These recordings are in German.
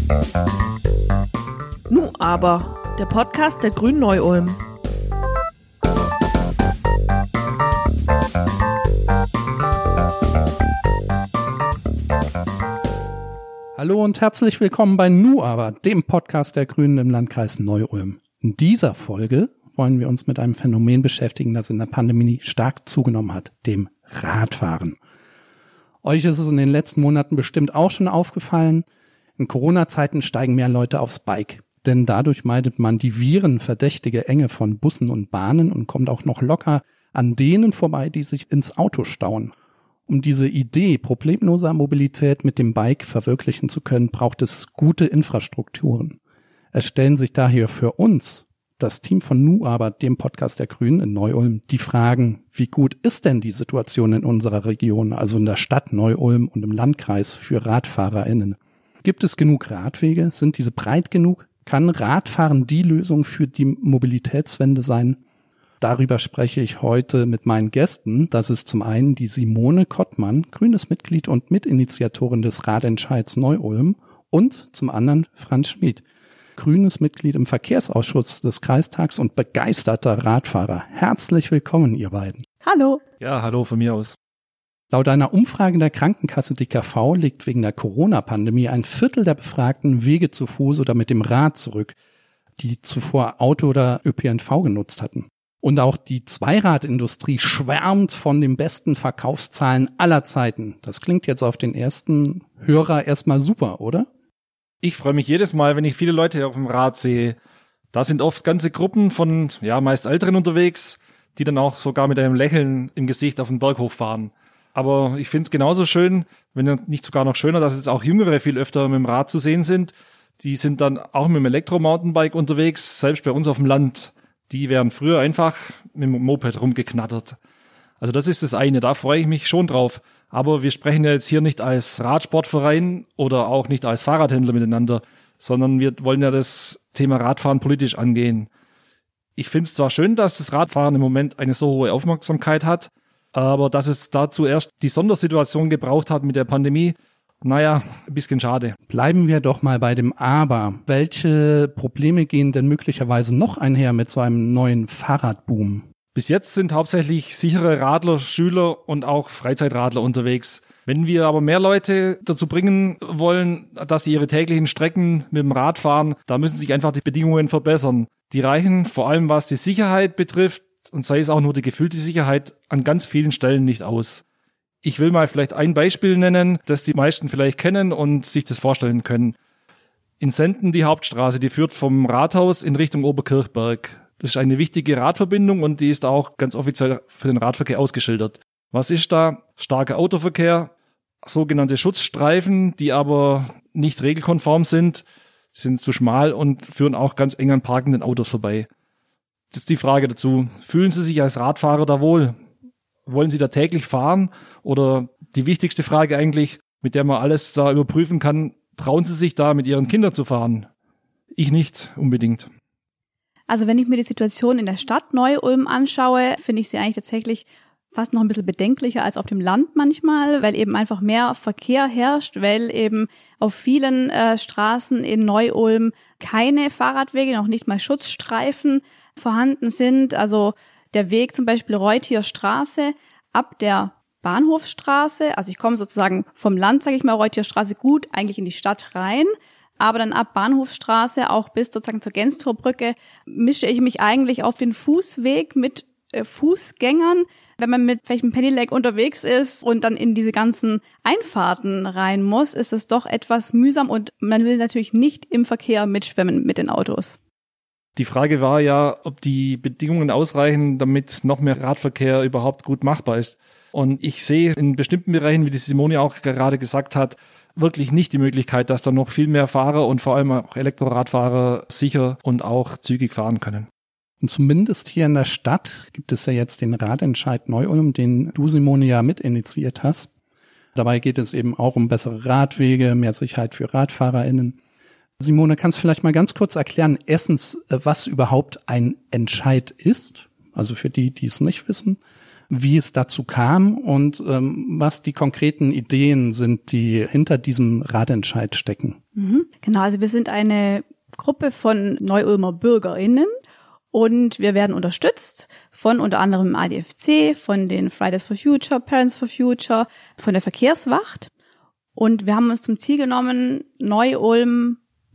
Nu aber, der Podcast der Grünen Neu-Ulm. Hallo und herzlich willkommen bei Nu aber, dem Podcast der Grünen im Landkreis Neu-Ulm. In dieser Folge wollen wir uns mit einem Phänomen beschäftigen, das in der Pandemie stark zugenommen hat, dem Radfahren. Euch ist es in den letzten Monaten bestimmt auch schon aufgefallen, in Corona-Zeiten steigen mehr Leute aufs Bike. Denn dadurch meidet man die virenverdächtige Enge von Bussen und Bahnen und kommt auch noch locker an denen vorbei, die sich ins Auto stauen. Um diese Idee problemloser Mobilität mit dem Bike verwirklichen zu können, braucht es gute Infrastrukturen. Es stellen sich daher für uns, das Team von Nu aber, dem Podcast der Grünen in Neu-Ulm, die Fragen, wie gut ist denn die Situation in unserer Region, also in der Stadt Neu-Ulm und im Landkreis für RadfahrerInnen? Gibt es genug Radwege? Sind diese breit genug? Kann Radfahren die Lösung für die Mobilitätswende sein? Darüber spreche ich heute mit meinen Gästen. Das ist zum einen die Simone Kottmann, grünes Mitglied und Mitinitiatorin des Radentscheids Neu-Ulm, und zum anderen Franz Schmid, grünes Mitglied im Verkehrsausschuss des Kreistags und begeisterter Radfahrer. Herzlich willkommen, ihr beiden. Hallo. Ja, hallo von mir aus. Laut einer Umfrage der Krankenkasse DKV legt wegen der Corona-Pandemie ein Viertel der Befragten Wege zu Fuß oder mit dem Rad zurück, die zuvor Auto oder ÖPNV genutzt hatten. Und auch die Zweiradindustrie schwärmt von den besten Verkaufszahlen aller Zeiten. Das klingt jetzt auf den ersten Hörer erstmal super, oder? Ich freue mich jedes Mal, wenn ich viele Leute auf dem Rad sehe. Da sind oft ganze Gruppen von, meist Älteren unterwegs, die dann auch sogar mit einem Lächeln im Gesicht auf den Berg hochfahren. Aber ich finde es genauso schön, wenn nicht sogar noch schöner, dass jetzt auch Jüngere viel öfter mit dem Rad zu sehen sind. Die sind dann auch mit dem Elektro-Mountainbike unterwegs, selbst bei uns auf dem Land. Die wären früher einfach mit dem Moped rumgeknattert. Also das ist das eine, da freue ich mich schon drauf. Aber wir sprechen ja jetzt hier nicht als Radsportverein oder auch nicht als Fahrradhändler miteinander, sondern wir wollen ja das Thema Radfahren politisch angehen. Ich finde es zwar schön, dass das Radfahren im Moment eine so hohe Aufmerksamkeit hat, aber dass es dazu erst die Sondersituation gebraucht hat mit der Pandemie, ein bisschen schade. Bleiben wir doch mal bei dem Aber. Welche Probleme gehen denn möglicherweise noch einher mit so einem neuen Fahrradboom? Bis jetzt sind hauptsächlich sichere Radler, Schüler und auch Freizeitradler unterwegs. Wenn wir aber mehr Leute dazu bringen wollen, dass sie ihre täglichen Strecken mit dem Rad fahren, da müssen sich einfach die Bedingungen verbessern. Die reichen vor allem, was die Sicherheit betrifft, und sei es auch nur die gefühlte Sicherheit, an ganz vielen Stellen nicht aus. Ich will mal vielleicht ein Beispiel nennen, das die meisten vielleicht kennen und sich das vorstellen können. In Senden die Hauptstraße, die führt vom Rathaus in Richtung Oberkirchberg. Das ist eine wichtige Radverbindung und die ist auch ganz offiziell für den Radverkehr ausgeschildert. Was ist da? Starker Autoverkehr, sogenannte Schutzstreifen, die aber nicht regelkonform sind zu schmal und führen auch ganz eng an parkenden Autos vorbei. Das ist die Frage dazu. Fühlen Sie sich als Radfahrer da wohl? Wollen Sie da täglich fahren? Oder die wichtigste Frage eigentlich, mit der man alles da überprüfen kann, trauen Sie sich da mit Ihren Kindern zu fahren? Ich nicht unbedingt. Also wenn ich mir die Situation in der Stadt Neu-Ulm anschaue, finde ich sie eigentlich tatsächlich fast noch ein bisschen bedenklicher als auf dem Land manchmal, weil eben einfach mehr Verkehr herrscht, weil eben auf vielen Straßen in Neu-Ulm keine Fahrradwege, noch nicht mal Schutzstreifen vorhanden sind. Also der Weg zum Beispiel Reuthier Straße ab der Bahnhofstraße, also ich komme sozusagen vom Land, sage ich mal, Reuthier Straße gut eigentlich in die Stadt rein, aber dann ab Bahnhofstraße auch bis sozusagen zur Genstorbrücke mische ich mich eigentlich auf den Fußweg mit Fußgängern. Wenn man mit vielleicht einem Pedelec unterwegs ist und dann in diese ganzen Einfahrten rein muss, ist es doch etwas mühsam und man will natürlich nicht im Verkehr mitschwimmen mit den Autos. Die Frage war ja, ob die Bedingungen ausreichen, damit noch mehr Radverkehr überhaupt gut machbar ist. Und ich sehe in bestimmten Bereichen, wie die Simone auch gerade gesagt hat, wirklich nicht die Möglichkeit, dass da noch viel mehr Fahrer und vor allem auch Elektroradfahrer sicher und auch zügig fahren können. Und zumindest hier in der Stadt gibt es ja jetzt den Radentscheid Neu-Ulm, den du, Simone, ja mitinitiiert hast. Dabei geht es eben auch um bessere Radwege, mehr Sicherheit für RadfahrerInnen. Simone, kannst du vielleicht mal ganz kurz erklären, erstens, was überhaupt ein Entscheid ist, also für die, die es nicht wissen, wie es dazu kam und was die konkreten Ideen sind, die hinter diesem Radentscheid stecken. Genau, also wir sind eine Gruppe von Neu-Ulmer BürgerInnen und wir werden unterstützt von unter anderem dem ADFC, von den Fridays for Future, Parents for Future, von der Verkehrswacht. Und wir haben uns zum Ziel genommen, Neu-Ulm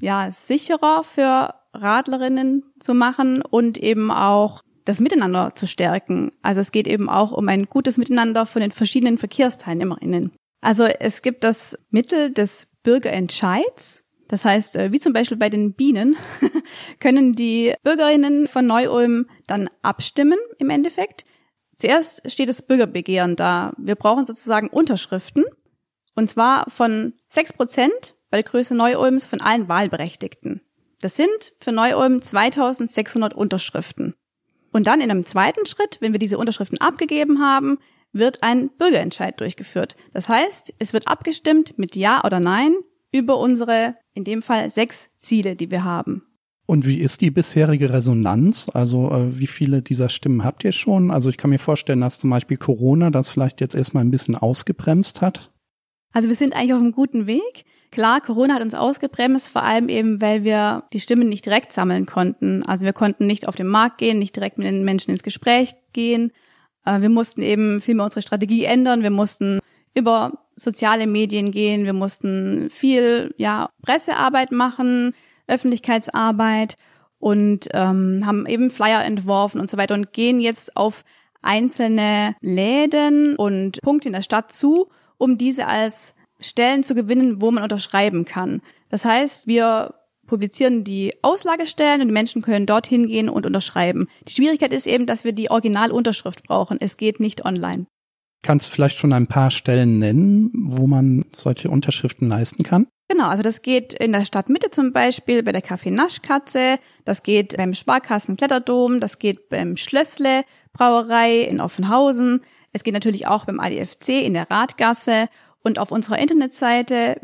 sicherer für Radlerinnen zu machen und eben auch das Miteinander zu stärken. Also es geht eben auch um ein gutes Miteinander von den verschiedenen VerkehrsteilnehmerInnen. Also es gibt das Mittel des Bürgerentscheids. Das heißt, wie zum Beispiel bei den Bienen, können die BürgerInnen von Neu-Ulm dann abstimmen im Endeffekt. Zuerst steht das Bürgerbegehren da. Wir brauchen sozusagen Unterschriften. Und zwar von 6% bei der Größe Neu-Ulms von allen Wahlberechtigten. Das sind für Neu-Ulm 2600 Unterschriften. Und dann in einem zweiten Schritt, wenn wir diese Unterschriften abgegeben haben, wird ein Bürgerentscheid durchgeführt. Das heißt, es wird abgestimmt mit Ja oder Nein über unsere, in dem Fall 6 Ziele, die wir haben. Und wie ist die bisherige Resonanz? Also wie viele dieser Stimmen habt ihr schon? Also ich kann mir vorstellen, dass zum Beispiel Corona das vielleicht jetzt erstmal ein bisschen ausgebremst hat. Also wir sind eigentlich auf einem guten Weg. Klar, Corona hat uns ausgebremst, vor allem eben, weil wir die Stimmen nicht direkt sammeln konnten. Also wir konnten nicht auf den Markt gehen, nicht direkt mit den Menschen ins Gespräch gehen. Wir mussten eben viel mehr unsere Strategie ändern. Wir mussten über soziale Medien gehen. Wir mussten viel Pressearbeit machen, Öffentlichkeitsarbeit und haben eben Flyer entworfen und so weiter und gehen jetzt auf einzelne Läden und Punkte in der Stadt zu, um diese als Stellen zu gewinnen, wo man unterschreiben kann. Das heißt, wir publizieren die Auslagestellen und die Menschen können dorthin gehen und unterschreiben. Die Schwierigkeit ist eben, dass wir die Originalunterschrift brauchen. Es geht nicht online. Kannst du vielleicht schon ein paar Stellen nennen, wo man solche Unterschriften leisten kann? Genau, also das geht in der Stadtmitte zum Beispiel bei der Café Naschkatze, das geht beim Sparkassen Kletterdom, das geht beim Schlössle Brauerei in Offenhausen, es geht natürlich auch beim ADFC in der Radgasse und auf unserer Internetseite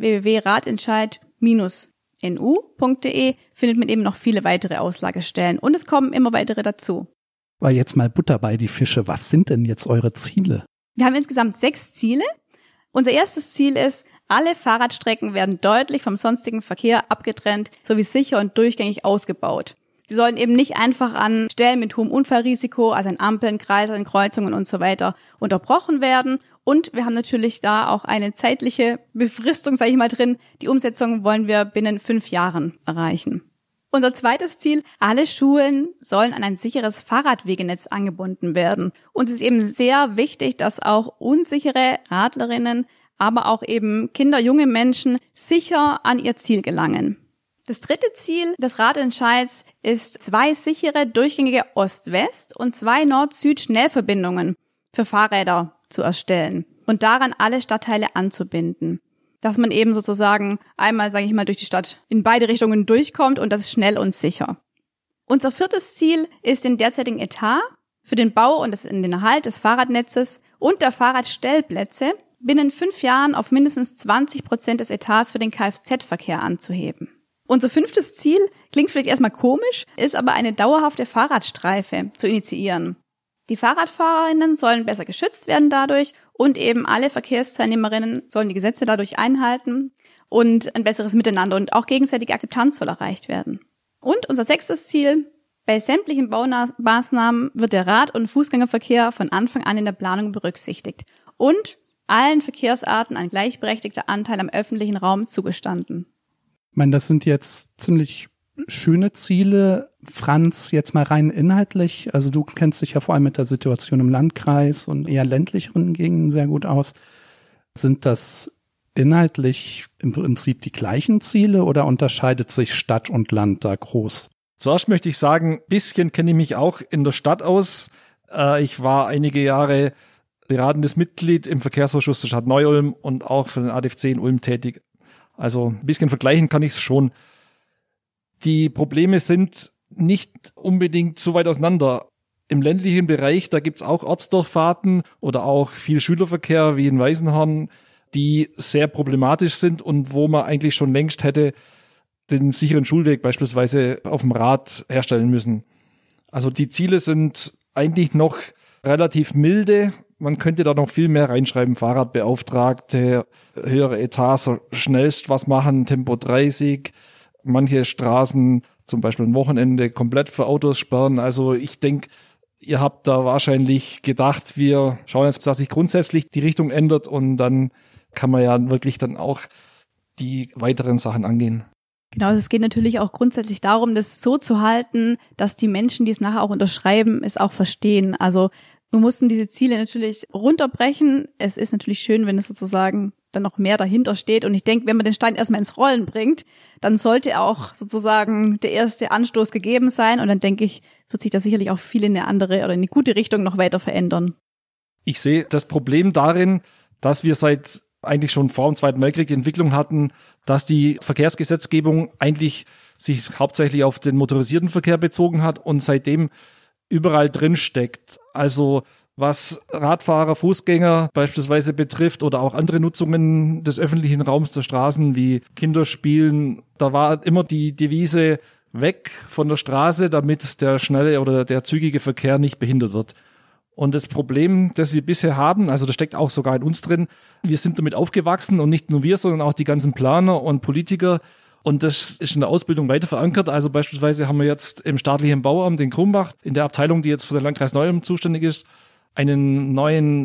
www.radentscheid-nu.de findet man eben noch viele weitere Auslagestellen und es kommen immer weitere dazu. Aber jetzt mal Butter bei die Fische, was sind denn jetzt eure Ziele? Wir haben insgesamt 6 Ziele. Unser erstes Ziel ist, alle Fahrradstrecken werden deutlich vom sonstigen Verkehr abgetrennt sowie sicher und durchgängig ausgebaut. Sie sollen eben nicht einfach an Stellen mit hohem Unfallrisiko, also an Ampeln, Kreisern, Kreuzungen und so weiter, unterbrochen werden. Und wir haben natürlich da auch eine zeitliche Befristung, sage ich mal, drin. Die Umsetzung wollen wir binnen 5 Jahren erreichen. Unser zweites Ziel, alle Schulen sollen an ein sicheres Fahrradwegenetz angebunden werden. Uns ist eben sehr wichtig, dass auch unsichere Radlerinnen, aber auch eben Kinder, junge Menschen sicher an ihr Ziel gelangen. Das dritte Ziel des Radentscheids ist 2 sichere, durchgängige Ost-West- und 2 Nord-Süd-Schnellverbindungen für Fahrräder zu erstellen und daran alle Stadtteile anzubinden. Dass man eben sozusagen einmal, sage ich mal, durch die Stadt in beide Richtungen durchkommt und das ist schnell und sicher. Unser viertes Ziel ist den derzeitigen Etat für den Bau und den Erhalt des Fahrradnetzes und der Fahrradstellplätze binnen 5 Jahren auf mindestens 20% des Etats für den Kfz-Verkehr anzuheben. Unser 5. Ziel klingt vielleicht erstmal komisch, ist aber eine dauerhafte Fahrradstreife zu initiieren. Die Fahrradfahrerinnen sollen besser geschützt werden dadurch und eben alle Verkehrsteilnehmerinnen sollen die Gesetze dadurch einhalten und ein besseres Miteinander und auch gegenseitige Akzeptanz soll erreicht werden. Und unser 6. Ziel, bei sämtlichen Baumaßnahmen wird der Rad- und Fußgängerverkehr von Anfang an in der Planung berücksichtigt und allen Verkehrsarten ein gleichberechtigter Anteil am öffentlichen Raum zugestanden. Ich meine, das sind jetzt ziemlich schöne Ziele. Franz, jetzt mal rein inhaltlich, also du kennst dich ja vor allem mit der Situation im Landkreis und eher ländlicheren Gegenden sehr gut aus. Sind das inhaltlich im Prinzip die gleichen Ziele oder unterscheidet sich Stadt und Land da groß? Zuerst möchte ich sagen, ein bisschen kenne ich mich auch in der Stadt aus. Ich war einige Jahre beratendes Mitglied im Verkehrsausschuss der Stadt Neu-Ulm und auch für den ADFC in Ulm tätig. Also ein bisschen vergleichen kann ich es schon. Die Probleme sind nicht unbedingt so weit auseinander. Im ländlichen Bereich, da gibt's auch Ortsdurchfahrten oder auch viel Schülerverkehr wie in Weißenhorn, die sehr problematisch sind und wo man eigentlich schon längst hätte den sicheren Schulweg beispielsweise auf dem Rad herstellen müssen. Also die Ziele sind eigentlich noch relativ milde. man könnte da noch viel mehr reinschreiben. Fahrradbeauftragte, höhere Etats, so schnellst was machen, Tempo 30, manche Straßen zum Beispiel am Wochenende komplett für Autos sperren. Also ich denke, ihr habt da wahrscheinlich gedacht, wir schauen jetzt, dass sich grundsätzlich die Richtung ändert und dann kann man ja wirklich dann auch die weiteren Sachen angehen. Genau, also es geht natürlich auch grundsätzlich darum, das so zu halten, dass die Menschen, die es nachher auch unterschreiben, es auch verstehen. Also wir mussten diese Ziele natürlich runterbrechen. Es ist natürlich schön, wenn es sozusagen dann noch mehr dahinter steht. Und ich denke, wenn man den Stein erstmal ins Rollen bringt, dann sollte auch sozusagen der erste Anstoß gegeben sein. Und dann denke ich, wird sich da sicherlich auch viel in eine andere oder in eine gute Richtung noch weiter verändern. Ich sehe das Problem darin, dass wir seit eigentlich schon vor dem Zweiten Weltkrieg die Entwicklung hatten, dass die Verkehrsgesetzgebung eigentlich sich hauptsächlich auf den motorisierten Verkehr bezogen hat und seitdem überall drin steckt. Also was Radfahrer, Fußgänger beispielsweise betrifft oder auch andere Nutzungen des öffentlichen Raums der Straßen wie Kinderspielen, da war immer die Devise weg von der Straße, damit der schnelle oder der zügige Verkehr nicht behindert wird. Und das Problem, das wir bisher haben, also das steckt auch sogar in uns drin, wir sind damit aufgewachsen und nicht nur wir, sondern auch die ganzen Planer und Politiker. Und das ist in der Ausbildung weiter verankert. Also beispielsweise haben wir jetzt im staatlichen Bauamt in Krumbach, in der Abteilung, die jetzt für den Landkreis Neu-Ulm zuständig ist, einen neuen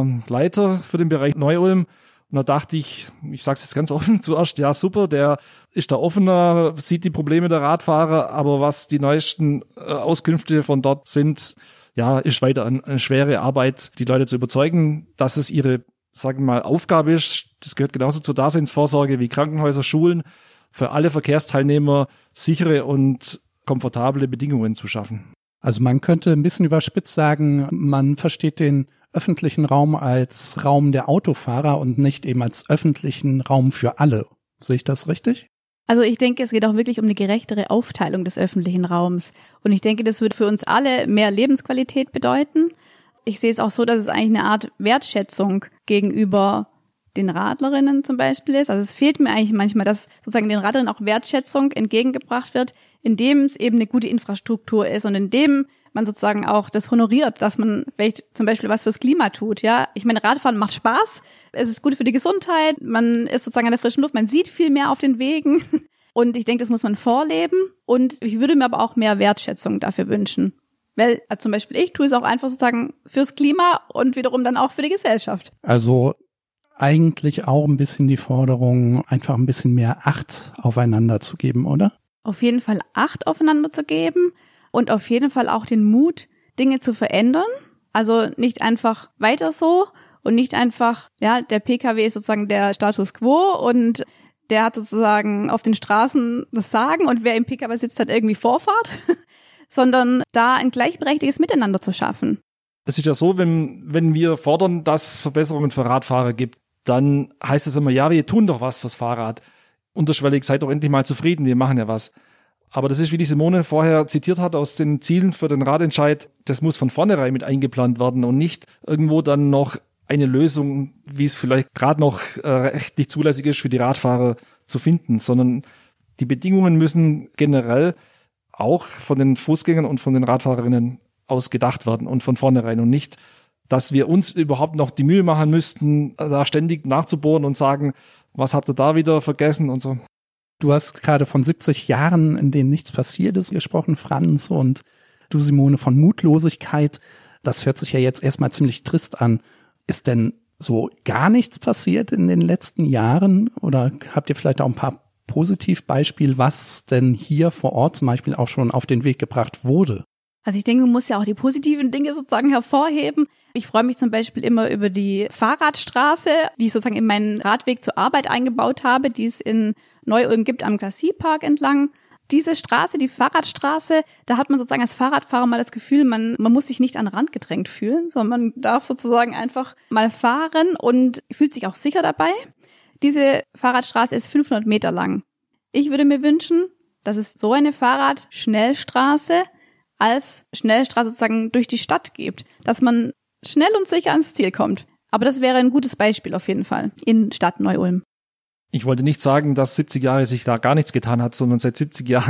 Leiter für den Bereich Neu-Ulm. Und da dachte ich sage es jetzt ganz offen, zuerst, ja super, der ist da offener, sieht die Probleme der Radfahrer, aber was die neuesten Auskünfte von dort sind, ja, ist weiter eine schwere Arbeit, die Leute zu überzeugen, dass es ihre, sagen wir mal, Aufgabe ist. Das gehört genauso zur Daseinsvorsorge wie Krankenhäuser, Schulen, für alle Verkehrsteilnehmer sichere und komfortable Bedingungen zu schaffen. Also man könnte ein bisschen überspitzt sagen, man versteht den öffentlichen Raum als Raum der Autofahrer und nicht eben als öffentlichen Raum für alle. Sehe ich das richtig? Also ich denke, es geht auch wirklich um eine gerechtere Aufteilung des öffentlichen Raums. Und ich denke, das wird für uns alle mehr Lebensqualität bedeuten. Ich sehe es auch so, dass es eigentlich eine Art Wertschätzung gegenüber den Radlerinnen zum Beispiel ist. Also es fehlt mir eigentlich manchmal, dass sozusagen den Radlerinnen auch Wertschätzung entgegengebracht wird, indem es eben eine gute Infrastruktur ist und indem man sozusagen auch das honoriert, dass man vielleicht zum Beispiel was fürs Klima tut. Ja, ich meine, Radfahren macht Spaß, es ist gut für die Gesundheit, man ist sozusagen an der frischen Luft, man sieht viel mehr auf den Wegen und ich denke, das muss man vorleben und ich würde mir aber auch mehr Wertschätzung dafür wünschen. Weil zum Beispiel ich tue es auch einfach sozusagen fürs Klima und wiederum dann auch für die Gesellschaft. Also eigentlich auch ein bisschen die Forderung, einfach ein bisschen mehr Acht aufeinander zu geben, oder? Auf jeden Fall Acht aufeinander zu geben und auf jeden Fall auch den Mut, Dinge zu verändern. Also nicht einfach weiter so und nicht einfach, ja, der PKW ist sozusagen der Status quo und der hat sozusagen auf den Straßen das Sagen und wer im PKW sitzt, hat irgendwie Vorfahrt, sondern da ein gleichberechtigtes Miteinander zu schaffen. Es ist ja so, wenn wir fordern, dass es Verbesserungen für Radfahrer gibt, dann heißt es immer, ja, wir tun doch was fürs Fahrrad. Unterschwellig, seid doch endlich mal zufrieden, wir machen ja was. Aber das ist, wie die Simone vorher zitiert hat, aus den Zielen für den Radentscheid, das muss von vornherein mit eingeplant werden und nicht irgendwo dann noch eine Lösung, wie es vielleicht gerade noch rechtlich zulässig ist, für die Radfahrer zu finden, sondern die Bedingungen müssen generell auch von den Fußgängern und von den Radfahrerinnen aus gedacht werden und von vornherein und nicht, dass wir uns überhaupt noch die Mühe machen müssten, da ständig nachzubohren und sagen, was habt ihr da wieder vergessen und so. Du hast gerade von 70 Jahren, in denen nichts passiert ist, gesprochen, Franz, und du, Simone, von Mutlosigkeit. Das hört sich ja jetzt erstmal ziemlich trist an. Ist denn so gar nichts passiert in den letzten Jahren? Oder habt ihr vielleicht auch ein paar Positivbeispiele, was denn hier vor Ort zum Beispiel auch schon auf den Weg gebracht wurde? Also ich denke, man muss ja auch die positiven Dinge sozusagen hervorheben. Ich freue mich zum Beispiel immer über die Fahrradstraße, die ich sozusagen in meinen Radweg zur Arbeit eingebaut habe, die es in Neu-Ulm gibt am Glacis-Park entlang. Diese Straße, die Fahrradstraße, da hat man sozusagen als Fahrradfahrer mal das Gefühl, man muss sich nicht an den Rand gedrängt fühlen, sondern man darf sozusagen einfach mal fahren und fühlt sich auch sicher dabei. Diese Fahrradstraße ist 500 Meter lang. Ich würde mir wünschen, dass es so eine Fahrradschnellstraße als Schnellstraße sozusagen durch die Stadt gibt, dass man schnell und sicher ans Ziel kommt. Aber das wäre ein gutes Beispiel auf jeden Fall in Stadt Neu-Ulm. Ich wollte nicht sagen, dass 70 Jahre sich da gar nichts getan hat, sondern seit 70 Jahren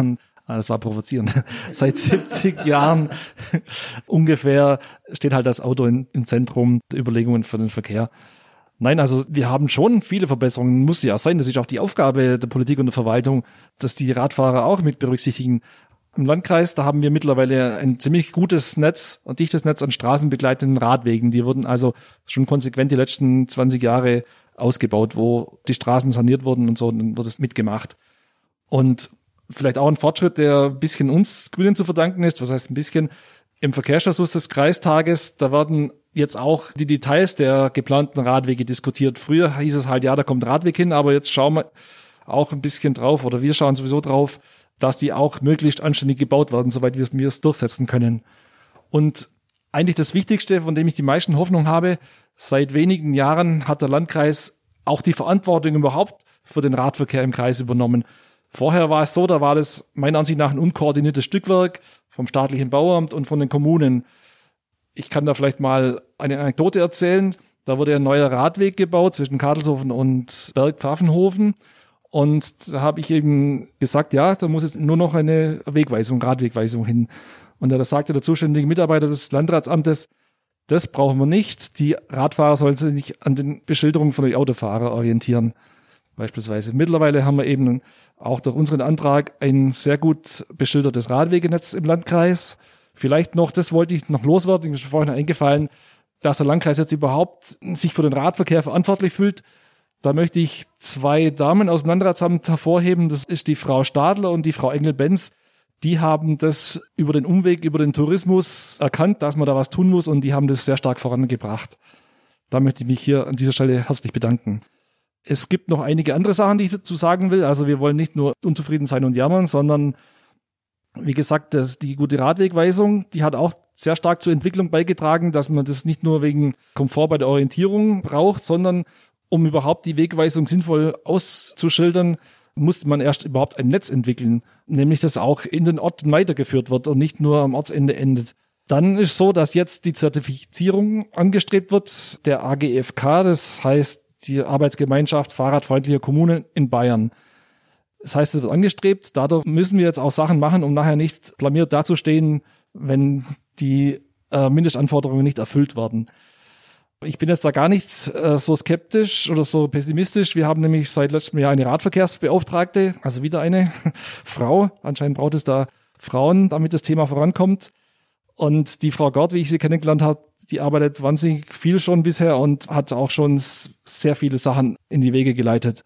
Das war provozierend. Seit 70 Jahren ungefähr steht halt das Auto im Zentrum der Überlegungen für den Verkehr. Nein, also wir haben schon viele Verbesserungen, muss ja sein. Das ist auch die Aufgabe der Politik und der Verwaltung, dass die Radfahrer auch mit berücksichtigen. Im Landkreis, da haben wir mittlerweile ein ziemlich gutes Netz, ein dichtes Netz an straßenbegleitenden Radwegen. Die wurden also schon konsequent die letzten 20 Jahre ausgebaut, wo die Straßen saniert wurden und so, dann wird es mitgemacht. Und vielleicht auch ein Fortschritt, der ein bisschen uns Grünen zu verdanken ist. Was heißt ein bisschen? Im Verkehrsausschuss des Kreistages, da werden jetzt auch die Details der geplanten Radwege diskutiert. Früher hieß es halt, ja, da kommt Radweg hin, aber jetzt schauen wir auch ein bisschen drauf, oder wir schauen sowieso drauf, dass die auch möglichst anständig gebaut werden, soweit wir es durchsetzen können. Und eigentlich das Wichtigste, von dem ich die meisten Hoffnung habe, seit wenigen Jahren hat der Landkreis auch die Verantwortung überhaupt für den Radverkehr im Kreis übernommen. Vorher war es so, da war das meiner Ansicht nach ein unkoordiniertes Stückwerk vom staatlichen Bauamt und von den Kommunen. Ich kann da vielleicht mal eine Anekdote erzählen. Da wurde ein neuer Radweg gebaut zwischen Kartelshofen und Bergpfaffenhofen. Und da habe ich eben gesagt, ja, da muss jetzt nur noch eine Radwegweisung hin. Und da sagte der zuständige Mitarbeiter des Landratsamtes, das brauchen wir nicht. Die Radfahrer sollen sich nicht an den Beschilderungen von den Autofahrer orientieren. Beispielsweise. Mittlerweile haben wir eben auch durch unseren Antrag ein sehr gut beschildertes Radwegenetz im Landkreis. Vielleicht noch, das wollte ich noch loswerden, mir ist vorhin eingefallen, dass der Landkreis jetzt überhaupt sich für den Radverkehr verantwortlich fühlt. Da möchte ich 2 Damen aus dem Landratsamt hervorheben. Das ist die Frau Stadler und die Frau Engel-Benz. Die haben das über den Umweg, über den Tourismus erkannt, dass man da was tun muss, und die haben das sehr stark vorangebracht. Da möchte ich mich hier an dieser Stelle herzlich bedanken. Es gibt noch einige andere Sachen, die ich dazu sagen will. Also wir wollen nicht nur unzufrieden sein und jammern, sondern wie gesagt, die gute Radwegweisung, die hat auch sehr stark zur Entwicklung beigetragen, dass man das nicht nur wegen Komfort bei der Orientierung braucht, sondern um überhaupt die Wegweisung sinnvoll auszuschildern, musste man erst überhaupt ein Netz entwickeln, nämlich das auch in den Orten weitergeführt wird und nicht nur am Ortsende endet. Dann ist so, dass jetzt die Zertifizierung angestrebt wird, der AGFK, das heißt die Arbeitsgemeinschaft fahrradfreundlicher Kommunen in Bayern. Das heißt, es wird angestrebt. Dadurch müssen wir jetzt auch Sachen machen, um nachher nicht blamiert dazustehen, wenn die Mindestanforderungen nicht erfüllt werden. Ich bin jetzt da gar nicht so skeptisch oder so pessimistisch. Wir haben nämlich seit letztem Jahr eine Radverkehrsbeauftragte, also wieder eine Frau. Anscheinend braucht es da Frauen, damit das Thema vorankommt. Und die Frau Gort, wie ich sie kennengelernt habe, die arbeitet wahnsinnig viel schon bisher und hat auch schon sehr viele Sachen in die Wege geleitet.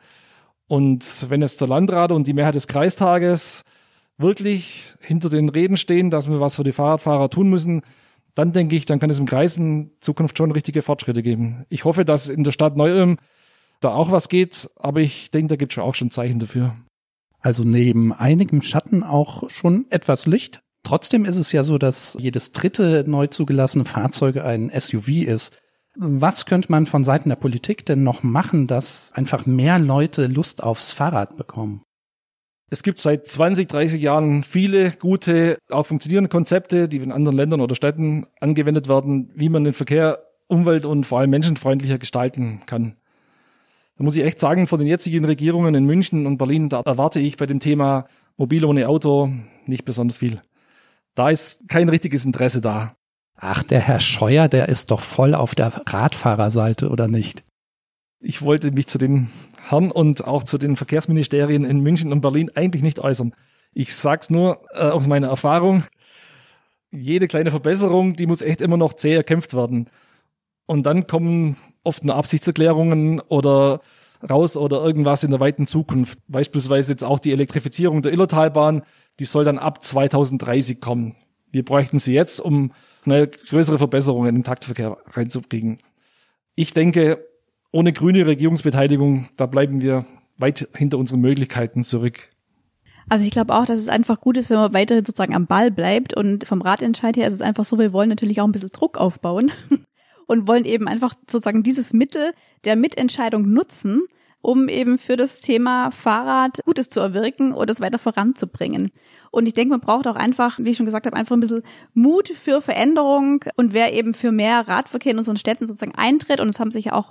Und wenn jetzt der Landrat und die Mehrheit des Kreistages wirklich hinter den Reden stehen, dass wir was für die Fahrradfahrer tun müssen, dann denke ich, dann kann es im Kreis in Zukunft schon richtige Fortschritte geben. Ich hoffe, dass in der Stadt Neu-Ulm da auch was geht, aber ich denke, da gibt es auch schon Zeichen dafür. Also neben einigem Schatten auch schon etwas Licht. Trotzdem ist es ja so, dass jedes dritte neu zugelassene Fahrzeug ein SUV ist. Was könnte man von Seiten der Politik denn noch machen, dass einfach mehr Leute Lust aufs Fahrrad bekommen? Es gibt seit 20, 30 Jahren viele gute, auch funktionierende Konzepte, die in anderen Ländern oder Städten angewendet werden, wie man den Verkehr umwelt- und vor allem menschenfreundlicher gestalten kann. Da muss ich echt sagen, von den jetzigen Regierungen in München und Berlin, da erwarte ich bei dem Thema Mobil ohne Auto nicht besonders viel. Da ist kein richtiges Interesse da. Ach, der Herr Scheuer, der ist doch voll auf der Radfahrerseite, oder nicht? Ich wollte mich zu den Herren und auch zu den Verkehrsministerien in München und Berlin eigentlich nicht äußern. Ich sag's nur aus meiner Erfahrung. Jede kleine Verbesserung, die muss echt immer noch zäh erkämpft werden. Und dann kommen oft nur Absichtserklärungen oder raus oder irgendwas in der weiten Zukunft. Beispielsweise jetzt auch die Elektrifizierung der Illertalbahn, die soll dann ab 2030 kommen. Wir bräuchten sie jetzt, um eine größere Verbesserungen im Taktverkehr reinzubringen. Ich denke, ohne grüne Regierungsbeteiligung, da bleiben wir weit hinter unseren Möglichkeiten zurück. Also ich glaube auch, dass es einfach gut ist, wenn man weiter sozusagen am Ball bleibt. Und vom Ratentscheid her ist es einfach so, wir wollen natürlich auch ein bisschen Druck aufbauen und wollen eben einfach sozusagen dieses Mittel der Mitentscheidung nutzen, um eben für das Thema Fahrrad Gutes zu erwirken oder es weiter voranzubringen. Und ich denke, man braucht auch einfach, wie ich schon gesagt habe, einfach ein bisschen Mut für Veränderung. Und wer eben für mehr Radverkehr in unseren Städten sozusagen eintritt, und es haben sich ja auch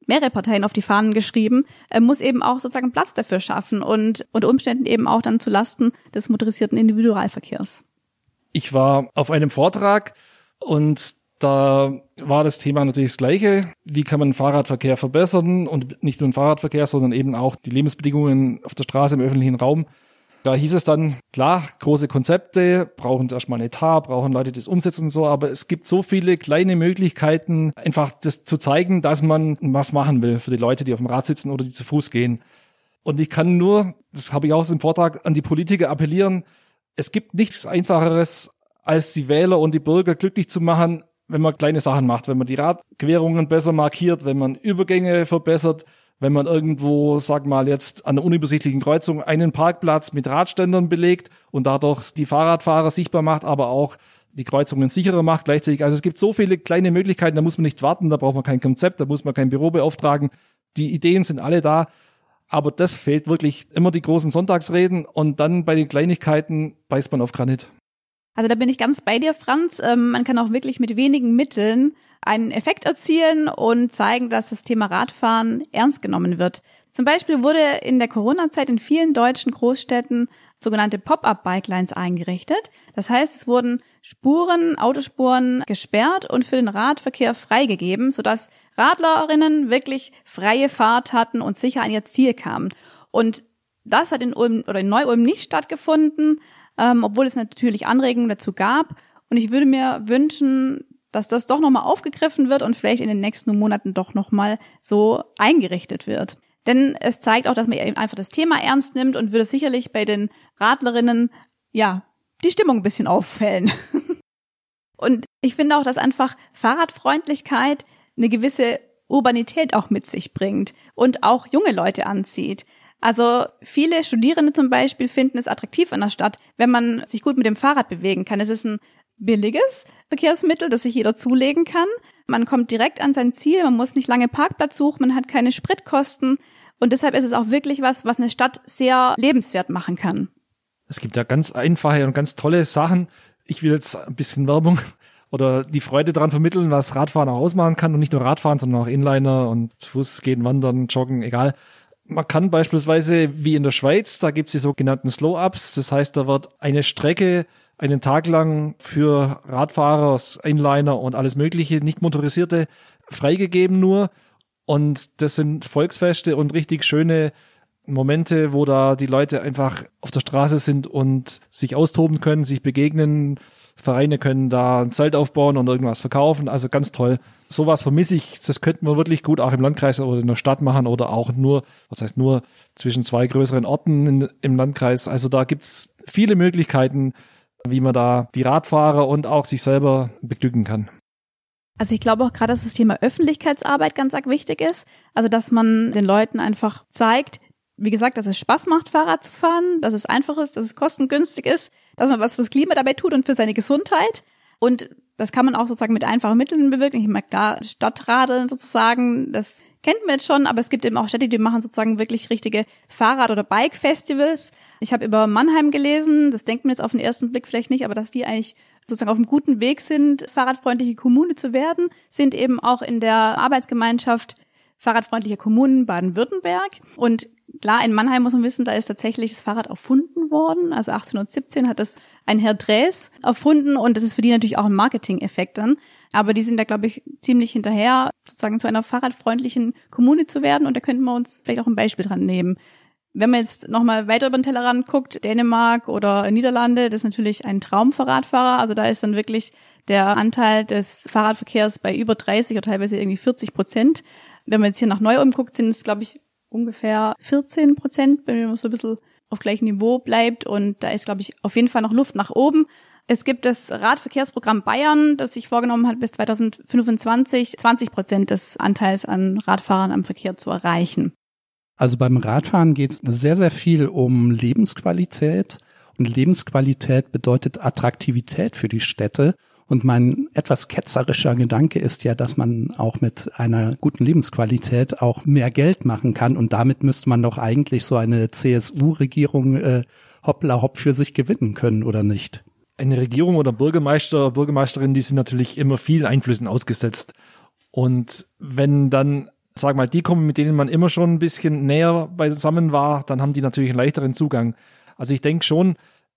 mehrere Parteien auf die Fahnen geschrieben, muss eben auch sozusagen Platz dafür schaffen und unter Umständen eben auch dann zulasten des motorisierten Individualverkehrs. Ich war auf einem Vortrag und da war das Thema natürlich das Gleiche. Wie kann man den Fahrradverkehr verbessern? Und nicht nur den Fahrradverkehr, sondern eben auch die Lebensbedingungen auf der Straße, im öffentlichen Raum. Da hieß es dann, klar, große Konzepte, brauchen erstmal ein Etat, brauchen Leute, die das umsetzen und so, aber es gibt so viele kleine Möglichkeiten, einfach das zu zeigen, dass man was machen will für die Leute, die auf dem Rad sitzen oder die zu Fuß gehen. Und ich kann nur, das habe ich auch im Vortrag, an die Politiker appellieren, es gibt nichts Einfacheres, als die Wähler und die Bürger glücklich zu machen, wenn man kleine Sachen macht, wenn man die Radquerungen besser markiert, wenn man Übergänge verbessert, wenn man irgendwo, sag mal jetzt an einer unübersichtlichen Kreuzung einen Parkplatz mit Radständern belegt und dadurch die Fahrradfahrer sichtbar macht, aber auch die Kreuzungen sicherer macht gleichzeitig. Also es gibt so viele kleine Möglichkeiten, da muss man nicht warten, da braucht man kein Konzept, da muss man kein Büro beauftragen. Die Ideen sind alle da, aber das fehlt wirklich immer die großen Sonntagsreden und dann bei den Kleinigkeiten beißt man auf Granit. Also da bin ich ganz bei dir, Franz. Man kann auch wirklich mit wenigen Mitteln einen Effekt erzielen und zeigen, dass das Thema Radfahren ernst genommen wird. Zum Beispiel wurde in der Corona-Zeit in vielen deutschen Großstädten sogenannte Pop-up-Bike-Lines eingerichtet. Das heißt, es wurden Autospuren gesperrt und für den Radverkehr freigegeben, sodass Radlerinnen wirklich freie Fahrt hatten und sicher an ihr Ziel kamen. Und das hat in Ulm oder in Neu-Ulm nicht stattgefunden, obwohl es natürlich Anregungen dazu gab. Und ich würde mir wünschen, dass das doch nochmal aufgegriffen wird und vielleicht in den nächsten Monaten doch nochmal so eingerichtet wird. Denn es zeigt auch, dass man einfach das Thema ernst nimmt und würde sicherlich bei den Radlerinnen, ja, die Stimmung ein bisschen auffällen. Und ich finde auch, dass einfach Fahrradfreundlichkeit eine gewisse Urbanität auch mit sich bringt und auch junge Leute anzieht. Also viele Studierende zum Beispiel finden es attraktiv in der Stadt, wenn man sich gut mit dem Fahrrad bewegen kann. Es ist ein billiges Verkehrsmittel, das sich jeder zulegen kann. Man kommt direkt an sein Ziel, man muss nicht lange Parkplatz suchen, man hat keine Spritkosten. Und deshalb ist es auch wirklich was eine Stadt sehr lebenswert machen kann. Es gibt ja ganz einfache und ganz tolle Sachen. Ich will jetzt ein bisschen Werbung oder die Freude daran vermitteln, was Radfahren auch ausmachen kann. Und nicht nur Radfahren, sondern auch Inliner und zu Fuß gehen, wandern, joggen, egal. Man kann beispielsweise, wie in der Schweiz, da gibt es die sogenannten Slow-Ups. Das heißt, da wird eine Strecke einen Tag lang für Radfahrer, Inliner und alles Mögliche, nicht motorisierte, freigegeben nur. Und das sind Volksfeste und richtig schöne Momente, wo da die Leute einfach auf der Straße sind und sich austoben können, sich begegnen. Vereine können da ein Zelt aufbauen und irgendwas verkaufen. Also ganz toll. Sowas vermisse ich. Das könnten wir wirklich gut auch im Landkreis oder in der Stadt machen oder auch nur zwischen zwei größeren Orten im Landkreis. Also da gibt's viele Möglichkeiten, wie man da die Radfahrer und auch sich selber beglücken kann. Also ich glaube auch gerade, dass das Thema Öffentlichkeitsarbeit ganz arg wichtig ist. Also dass man den Leuten einfach zeigt, wie gesagt, dass es Spaß macht, Fahrrad zu fahren, dass es einfach ist, dass es kostengünstig ist, dass man was fürs Klima dabei tut und für seine Gesundheit. Und das kann man auch sozusagen mit einfachen Mitteln bewirken. Ich meine, klar, Stadtradeln sozusagen, das kennt man jetzt schon, aber es gibt eben auch Städte, die machen sozusagen wirklich richtige Fahrrad- oder Bike-Festivals. Ich habe über Mannheim gelesen, das denkt man jetzt auf den ersten Blick vielleicht nicht, aber dass die eigentlich sozusagen auf einem guten Weg sind, fahrradfreundliche Kommune zu werden, sind eben auch in der Arbeitsgemeinschaft Fahrradfreundliche Kommunen Baden-Württemberg. Und klar, in Mannheim muss man wissen, da ist tatsächlich das Fahrrad erfunden worden. Also 1817 hat das ein Herr Dräs erfunden und das ist für die natürlich auch ein Marketing-Effekt dann. Aber die sind da, glaube ich, ziemlich hinterher, sozusagen zu einer fahrradfreundlichen Kommune zu werden und da könnten wir uns vielleicht auch ein Beispiel dran nehmen. Wenn man jetzt nochmal weiter über den Tellerrand guckt, Dänemark oder Niederlande, das ist natürlich ein Traum für Radfahrer. Also da ist dann wirklich der Anteil des Fahrradverkehrs bei über 30 oder teilweise irgendwie 40%. Wenn man jetzt hier nach Neu-Ulm guckt, sind es, glaube ich, ungefähr 14%, wenn man so ein bisschen auf gleichem Niveau bleibt. Und da ist, glaube ich, auf jeden Fall noch Luft nach oben. Es gibt das Radverkehrsprogramm Bayern, das sich vorgenommen hat, bis 2025 20% des Anteils an Radfahrern am Verkehr zu erreichen. Also beim Radfahren geht es sehr, sehr viel um Lebensqualität. Und Lebensqualität bedeutet Attraktivität für die Städte. Und mein etwas ketzerischer Gedanke ist ja, dass man auch mit einer guten Lebensqualität auch mehr Geld machen kann. Und damit müsste man doch eigentlich so eine CSU-Regierung hoppla hopp für sich gewinnen können, oder nicht? Eine Regierung oder Bürgermeisterin, die sind natürlich immer vielen Einflüssen ausgesetzt. Und wenn dann sag mal, die kommen, mit denen man immer schon ein bisschen näher beisammen war, dann haben die natürlich einen leichteren Zugang. Also ich denke schon,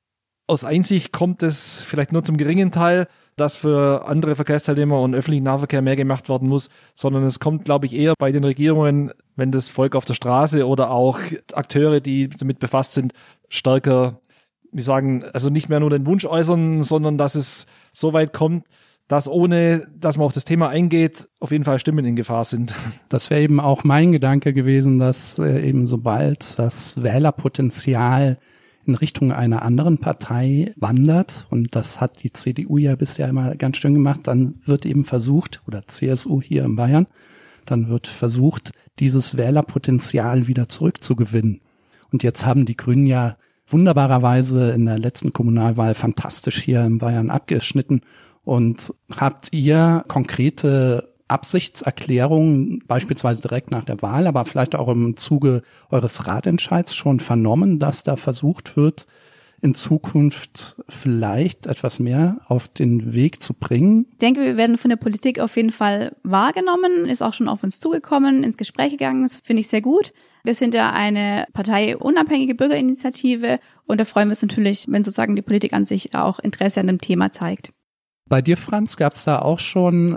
aus Einsicht kommt es vielleicht nur zum geringen Teil, dass für andere Verkehrsteilnehmer und öffentlichen Nahverkehr mehr gemacht werden muss, sondern es kommt, glaube ich, eher bei den Regierungen, wenn das Volk auf der Straße oder auch Akteure, die damit befasst sind, stärker, wir sagen, also nicht mehr nur den Wunsch äußern, sondern dass es so weit kommt, dass ohne, dass man auf das Thema eingeht, auf jeden Fall Stimmen in Gefahr sind. Das wäre eben auch mein Gedanke gewesen, dass eben sobald das Wählerpotenzial in Richtung einer anderen Partei wandert, und das hat die CDU ja bisher immer ganz schön gemacht, dann wird eben versucht, oder CSU hier in Bayern, dann wird versucht, dieses Wählerpotenzial wieder zurückzugewinnen. Und jetzt haben die Grünen ja wunderbarerweise in der letzten Kommunalwahl fantastisch hier in Bayern abgeschnitten. Und habt ihr konkrete Absichtserklärungen, beispielsweise direkt nach der Wahl, aber vielleicht auch im Zuge eures Ratentscheids schon vernommen, dass da versucht wird, in Zukunft vielleicht etwas mehr auf den Weg zu bringen? Ich denke, wir werden von der Politik auf jeden Fall wahrgenommen, ist auch schon auf uns zugekommen, ins Gespräch gegangen, das finde ich sehr gut. Wir sind ja eine parteiunabhängige Bürgerinitiative und da freuen wir uns natürlich, wenn sozusagen die Politik an sich auch Interesse an dem Thema zeigt. Bei dir, Franz, gab es da auch schon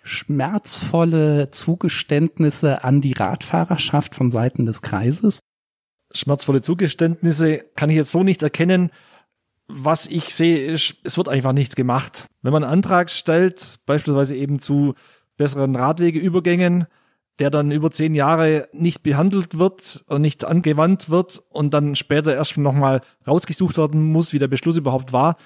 schmerzvolle Zugeständnisse an die Radfahrerschaft von Seiten des Kreises? Schmerzvolle Zugeständnisse kann ich jetzt so nicht erkennen. Was ich sehe, ist, es wird einfach nichts gemacht. Wenn man einen Antrag stellt, beispielsweise eben zu besseren Radwegeübergängen, der dann über 10 Jahre nicht behandelt wird und nicht angewandt wird und dann später erst nochmal rausgesucht werden muss, wie der Beschluss überhaupt war,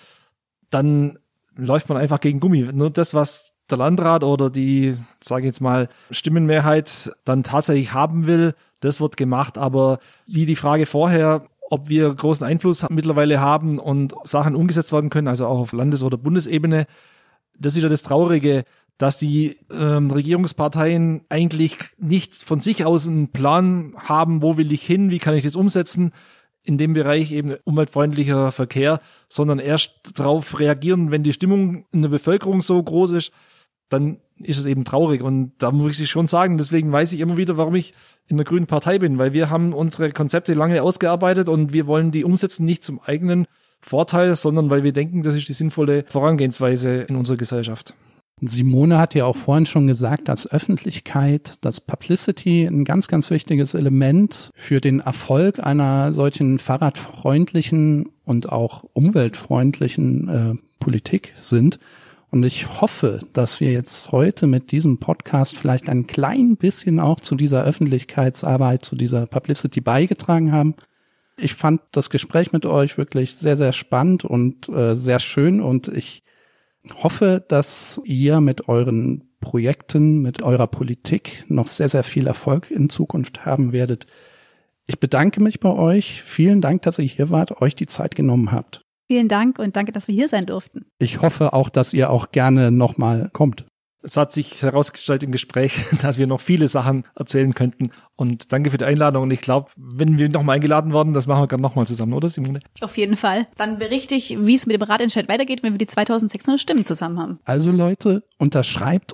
dann läuft man einfach gegen Gummi. Nur das, was der Landrat oder die, sage ich jetzt mal, Stimmenmehrheit dann tatsächlich haben will, das wird gemacht. Aber wie die Frage vorher, ob wir großen Einfluss mittlerweile haben und Sachen umgesetzt werden können, also auch auf Landes- oder Bundesebene, das ist ja das Traurige, dass die Regierungsparteien eigentlich nicht von sich aus einen Plan haben, wo will ich hin, wie kann ich das umsetzen, in dem Bereich eben umweltfreundlicher Verkehr, sondern erst darauf reagieren, wenn die Stimmung in der Bevölkerung so groß ist, dann ist es eben traurig. Und da muss ich schon sagen, deswegen weiß ich immer wieder, warum ich in der Grünen Partei bin, weil wir haben unsere Konzepte lange ausgearbeitet und wir wollen die umsetzen, nicht zum eigenen Vorteil, sondern weil wir denken, das ist die sinnvolle Vorangehensweise in unserer Gesellschaft. Simone hat ja auch vorhin schon gesagt, dass Öffentlichkeit, dass Publicity ein ganz, ganz wichtiges Element für den Erfolg einer solchen fahrradfreundlichen und auch umweltfreundlichen Politik sind. Und ich hoffe, dass wir jetzt heute mit diesem Podcast vielleicht ein klein bisschen auch zu dieser Öffentlichkeitsarbeit, zu dieser Publicity beigetragen haben. Ich fand das Gespräch mit euch wirklich sehr, sehr spannend und sehr schön, und ich hoffe, dass ihr mit euren Projekten, mit eurer Politik noch sehr, sehr viel Erfolg in Zukunft haben werdet. Ich bedanke mich bei euch. Vielen Dank, dass ihr hier wart, euch die Zeit genommen habt. Vielen Dank und danke, dass wir hier sein durften. Ich hoffe auch, dass ihr auch gerne nochmal kommt. Es hat sich herausgestellt im Gespräch, dass wir noch viele Sachen erzählen könnten. Und danke für die Einladung. Und ich glaube, wenn wir nochmal eingeladen werden, das machen wir gerne nochmal zusammen, oder Simone? Auf jeden Fall. Dann berichte ich, wie es mit dem Ratentscheid weitergeht, wenn wir die 2600 Stimmen zusammen haben. Also Leute, unterschreibt,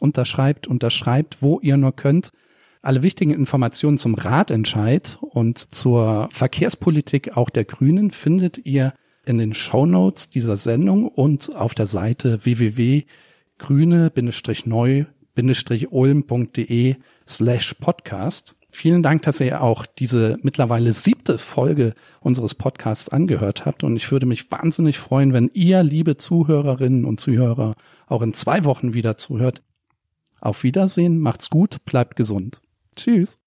wo ihr nur könnt. Alle wichtigen Informationen zum Ratentscheid und zur Verkehrspolitik auch der Grünen findet ihr in den Shownotes dieser Sendung und auf der Seite www.grüne-neu-ulm.de/podcast. Vielen Dank, dass ihr auch diese mittlerweile 7. Folge unseres Podcasts angehört habt. Und ich würde mich wahnsinnig freuen, wenn ihr, liebe Zuhörerinnen und Zuhörer, auch in 2 Wochen wieder zuhört. Auf Wiedersehen, macht's gut, bleibt gesund. Tschüss.